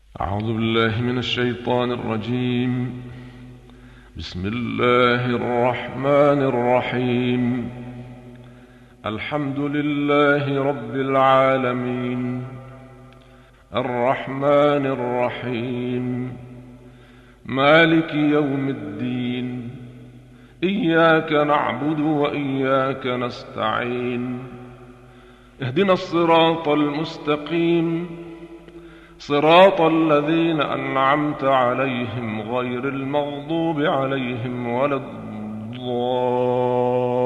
أعوذ بالله من الشيطان الرجيم. بسم الله الرحمن الرحيم. الحمد لله رب العالمين، الرحمن الرحيم، مالك يوم الدين. إياك نعبد وإياك نستعين. اهدنا الصراط المستقيم، صراط الذين أنعمت عليهم غير المغضوب عليهم ولا الضالين.